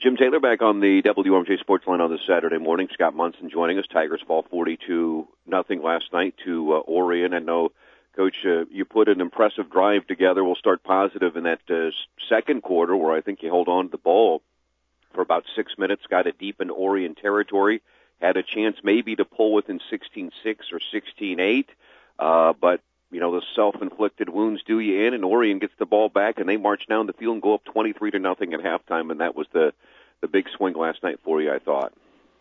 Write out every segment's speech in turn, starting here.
Jim Taylor back on the WMJ Sports Line on this Saturday morning. Scott Munson joining us. Tigers fall 42-0 last night to Orion. I know, Coach, you put an impressive drive together. We'll start positive in that second quarter where I think you held on to the ball for about 6 minutes, got it deep into Orion territory, had a chance maybe to pull within 16-6 or 16-8, but you know, the self-inflicted wounds do you in, and Orion gets the ball back, and they march down the field and go up 23-0 at halftime, and that was the big swing last night for you, I thought.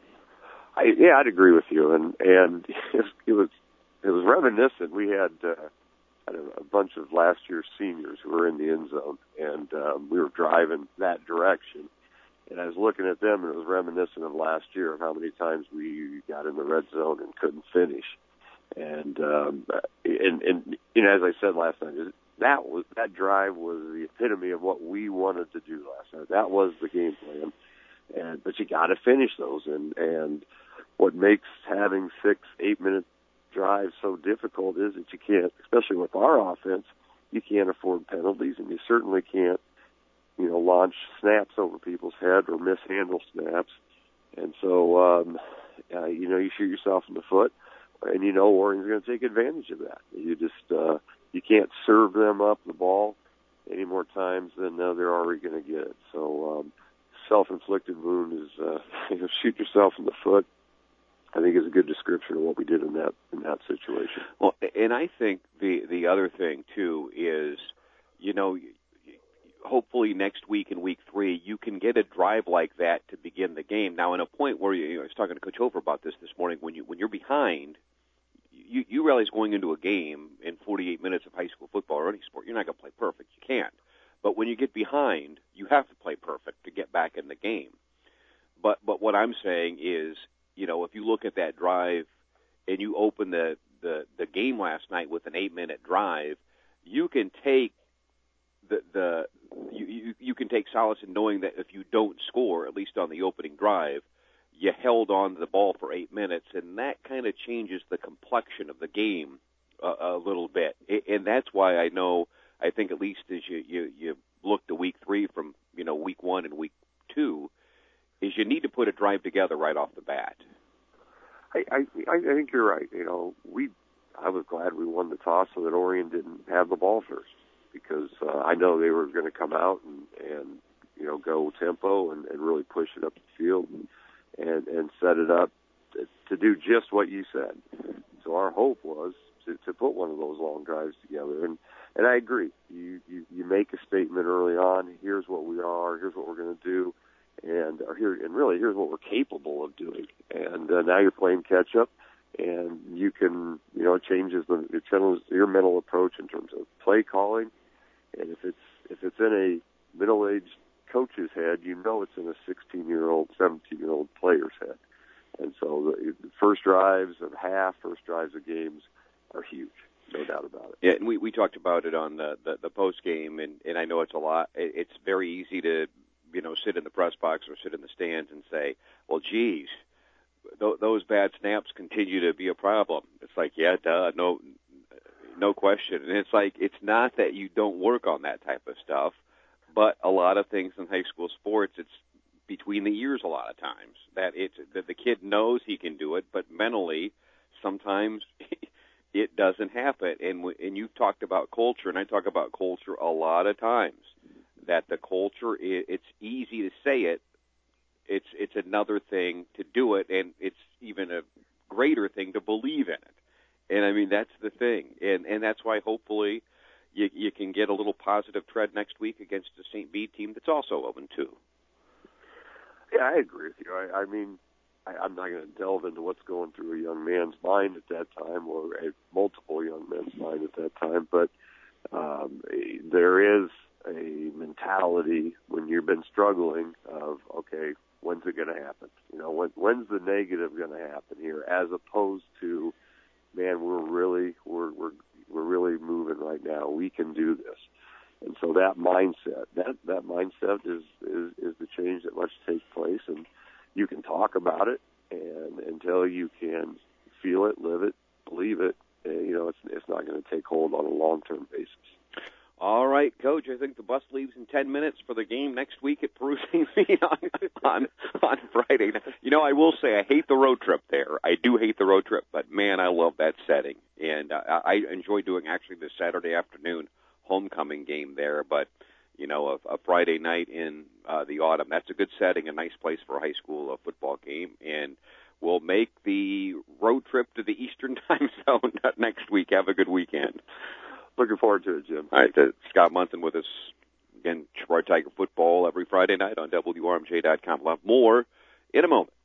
I'd agree with you, and it was reminiscent. We had a bunch of last year's seniors who were in the end zone, and we were driving that direction, and I was looking at them, and it was reminiscent of last year of how many times we got in the red zone and couldn't finish. And you know, as I said last night, that drive was the epitome of what we wanted to do last night. That was the game plan, but you got to finish those. And what makes having 6-8 minute drives so difficult is that you can't, especially with our offense, you can't afford penalties, and you certainly can't, you know, launch snaps over people's head or mishandle snaps. And so, you know, you shoot yourself in the foot. And you know Orion's going to take advantage of that. You just you can't serve them up the ball any more times than they're already going to get it. So self-inflicted wound is you know, shoot yourself in the foot. I think is a good description of what we did in that situation. Well, and I think the other thing too is, you know, hopefully next week in week 3 you can get a drive like that to begin the game. Now, in a point where I was talking to Coach Hofer about this morning, when you're behind. You realize going into a game in 48 minutes of high school football or any sport, you're not going to play perfect. You can't. But when you get behind, you have to play perfect to get back in the game. But what I'm saying is, you know, if you look at that drive and you open the game last night with an 8-minute drive, you can take you can take solace in knowing that if you don't score, at least on the opening drive, you held on to the ball for 8 minutes, and that kind of changes the complexion of the game a little bit. And that's why I think at least as you look to week 3 from, you know, week 1 and week 2, is you need to put a drive together right off the bat. I think you're right. You know, I was glad we won the toss so that Orion didn't have the ball first, because I know they were going to come out and you know, go tempo and really push it up the field and set it up to do just what you said. So our hope was to put one of those long drives together. And I agree. You make a statement early on, here's what we are, here's what we're going to do, and here's what we're capable of doing. And now you're playing catch up, and you can, you know, it changes your mental approach in terms of play calling. And if it's in a middle-aged coach's head, you know it's in a 16-year-old, 17-year-old player's head. And so the first drives of first drives of games are huge, no doubt about it. Yeah, and we talked about it on the post game, and I know it's a lot. It's very easy to, you know, sit in the press box or sit in the stands and say, well, geez, those bad snaps continue to be a problem. It's like, yeah, duh, no question. And it's like, it's not that you don't work on that type of stuff, but a lot of things in high school sports, it's between the ears a lot of times. That the kid knows he can do it, but mentally, sometimes it doesn't happen. And you've talked about culture, and I talk about culture a lot of times. That the culture, it's easy to say it. It's another thing to do it, and it's even a greater thing to believe in it. And I mean, that's the thing, and that's why hopefully you can get a little positive tread next week against the St. Bede team that's also 0-2. Yeah, I agree with you. I mean, I'm not going to delve into what's going through a young man's mind at that time, or multiple young men's mind at that time, but there is a mentality when you've been struggling of, okay, when's it going to happen? You know, when's the negative going to happen here? As opposed to, man, we're really moving right now. We can do this. And so that mindset is the change that must take place. And you can talk about it, and until you can feel it, live it, believe it, you know, it's not going to take hold on a long-term basis. All right, Coach, I think the bus leaves in 10 minutes for the game next week at Peru St. Bede on Friday. You know, I will say I hate the road trip there. I do hate the road trip, but man, I love that setting, and I enjoy doing actually the Saturday afternoon homecoming game there. But you know, a Friday night in the autumn, that's a good setting, a nice place for a high school football game, and we'll make the road trip to the Eastern Time Zone next week. Have a good weekend. Looking forward to it, Jim. All right, Scott Munson with us. Again, Troy Tiger football every Friday night on WRMJ.com. We'll have more in a moment.